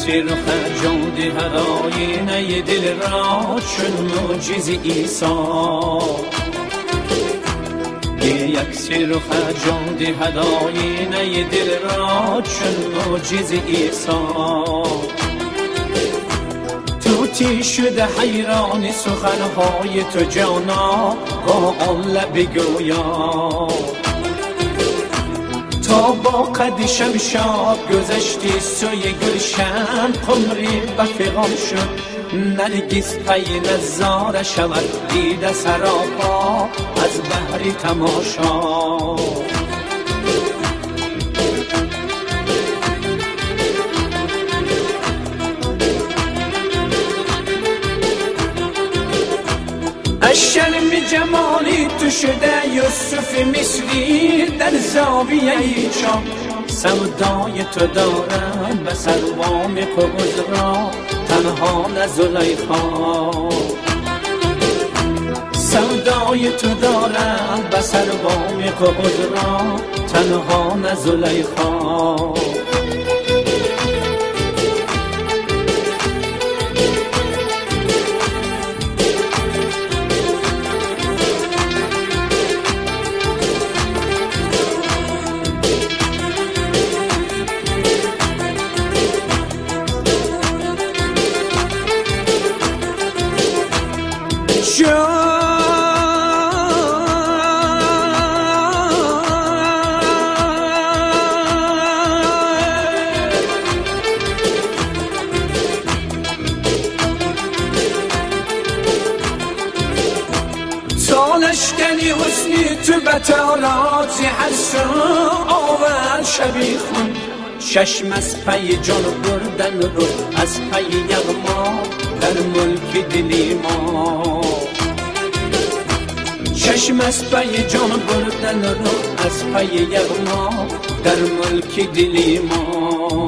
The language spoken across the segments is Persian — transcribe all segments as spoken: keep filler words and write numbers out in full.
سر و خرجان هداینه دل را چون معجز عیسی یک سر و خرجان هداینه دل را چون معجز عیسی توتی شده حیران سخنهای تو جانا با آن لب گویا تا با قد شمشاد گذشتی سوی گلشن قمری بفغان شد نرگس پی نظاره شود دیده سراپا از بحر تماشا از شرم جمالی تو شده یوسف مصری در زاویه چام سودای تو دارم به سروام قبض را تنها نه زلیخا سودای تو دارم به سروام قبض را تنها نه زلیخا لشکری حسنی تو بطاراتی هر سو آور شبیه خون چشم از پی جان بردن رو از پی یغما در ملک دلی ما چشم از پی جان بردن رو از پی یغما در ملک دلی ما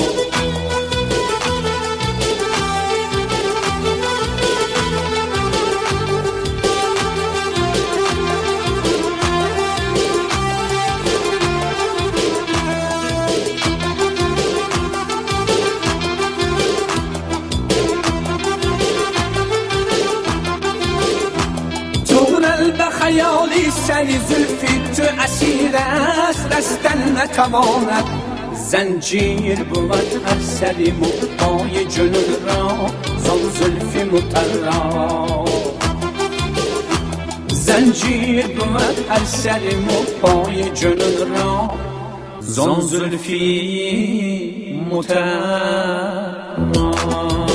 خیالی سری زلفی تو اسیر است رستن نتواند زنجیر بود هر سری موهای جنون را زان زلفی مطرا زنجیر بود هر سری موهای جنون را زان زلفی مطرا